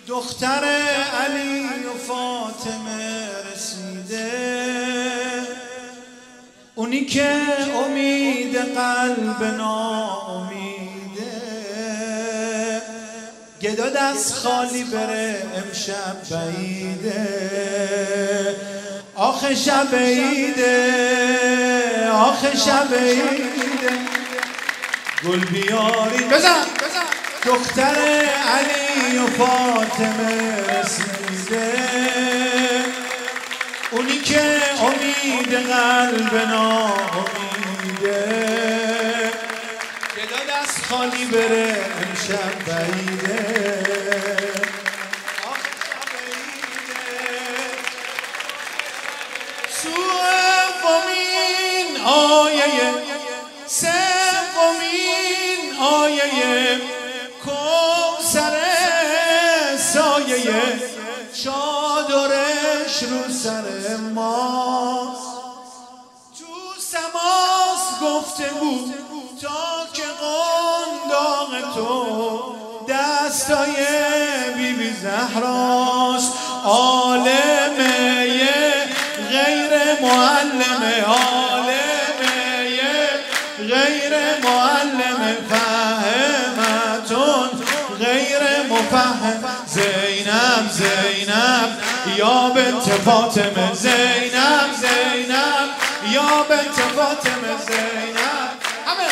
دختر علی و فاطمه رسیده، اونی که امید قلب ناامیده، گدا دست خالی بره امشب بعیده، آخه شب عیده، آخه شب عیده، گل بیارید بزن. دختر علی و فاطمه رسیده، اونی که امید قلب ناامیده، گدا دست خالی بره امشب بعیده، سومین آیه سومین آیه کوثر سایه چادرش رو سر ماست، تو سماس گفته بود تا که قنداق تو دستای بی بی زهراست، عالمه غیر معلمه، عالمه غیر معلمه، فهمتون غیر مفهم، زینب زینب یا بنت فاطمه، زینب زینب یا بنت فاطمه، زینب همه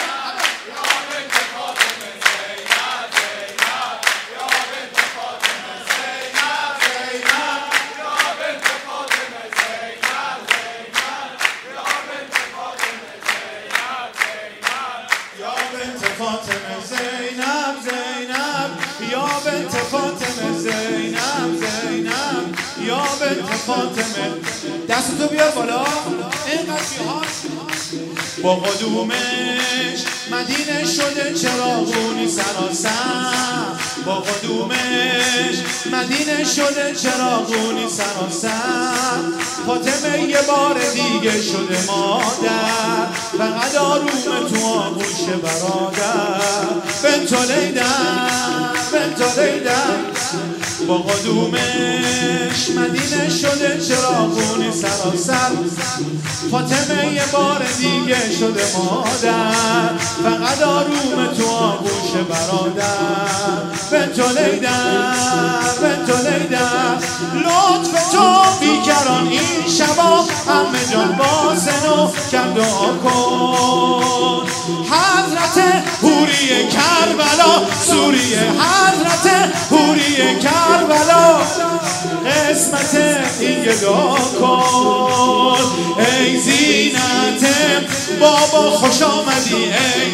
فاطمه، زینب زینب یا بنت فاطمه، زینب زینب یا بنت فاطمه. دستتو بیار بالا اینقدر بیهاش. با قدومش مدینه شده چراغونی سراسر، با قدومش مدینه شده چراغونی سراسر، فاطمه یه بار دیگه شده مادر، فقط آروم تو آغوش برادر، بنت لیدر بنت لیدر. با قدومش مدینه شده چراغونی سراسر، فاطمه یه بار دیگه شده مادر، فقط آروم تو آغوش برادر، بنت لیدر بنت لیدر. لطف تو بیکران این شبا همه جان باسنو کرد دعا کن، حضرت حوری کربلا سوریه، حضرت حوری کربلا قسمت این گدا کن، ای زینت بابا خوش آمدی، ای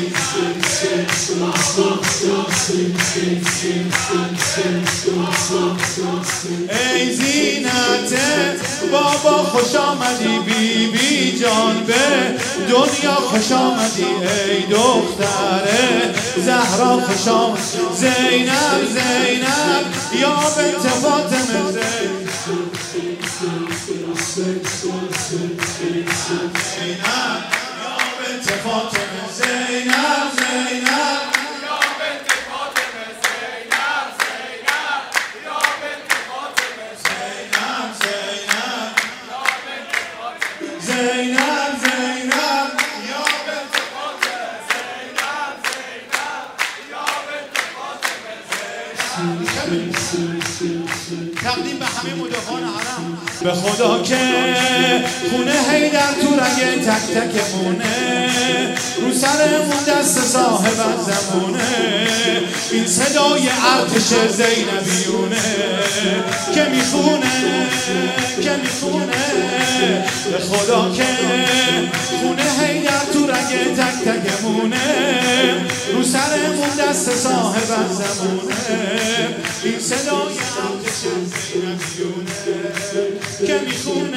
ای زینت بابا خوش آمدی، بی بی جان به دنیا خوش آمدی، ای دختر زهرا خوش آمدی، زینب زینب یا بنت فاطمه، زینب یا بنت فاطمه، زینب زینب یا بنت فاطمه، زینب زینب یا بنت فاطمه، زینب زینب یا بنت فاطمه، زینب زینب یا بنت فاطمه، زینب زینب یا بنت فاطمه. تقدیم به همه مدافعان حرم. به خدا که خونه حیدر تو رنگ تک تکمونه، رو سرمون دست صاحب زمونه، این صدای ارتش زینبیونه که میخونه که میخونه. به خدا که خونه حیدر تو رنگ تک تکمونه، رو سرمون دست صاحب زمونه، این صدای ارتش زینبیونه که میخونه.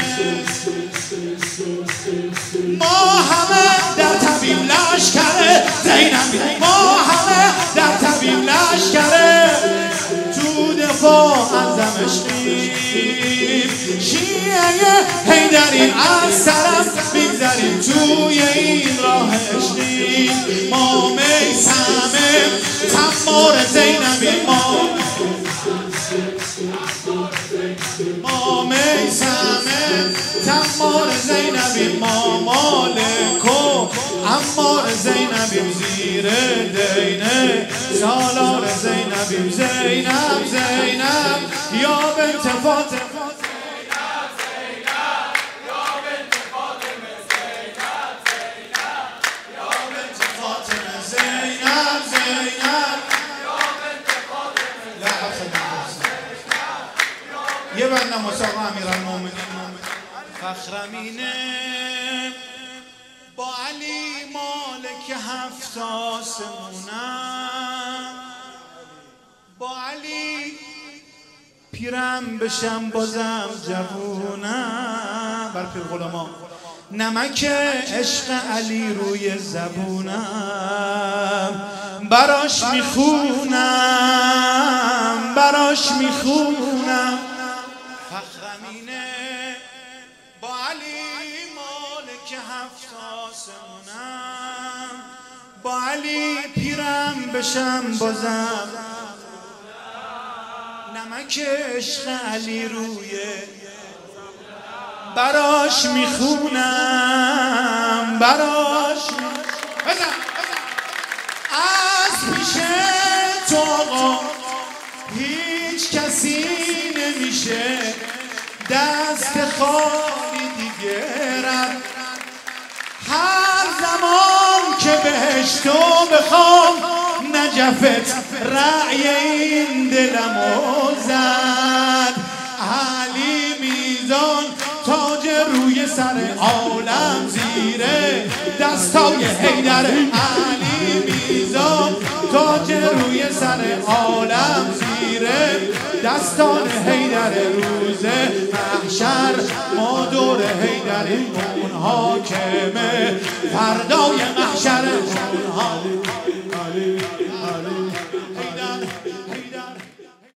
ما همه در طبیب لشکره زینبی، ما همه در طبیب لشکره، تو دفاع از دمشقیم، شیعه حیدریم از طرف میگذریم توی این راه عشقیم، ما میثم تمار زینبی، ما امار زینبیم زیر دینه سالار زینبیم زینب زینب یا بنت فاطمه یه بنده مساق امیرالمومنین فخرمینه با علی مالک 7 آسمونم با علی پیرم بشم بازم جوونم بر پیر غلاما نمک عشق علی روی زبونم براش میخونم براش میخونم فخرمینه با علی مالک 7 آسمونم با علی پیرم بشم بازم نمک عشق علی روی براش میخونم براش از پیش تو آقا هیچ کسی نمیشه دست خالی دیگه رد هر زمان که بهش تو بخوام نجفت رأی این دلمو زد علی میزان تاج روی سر عالم زیره دستای حیدر علی میزان تاج روی سر عالم زیره دستان حیدر روز محشر ما دور حیدریم اون حاکمه فردای محشر اونها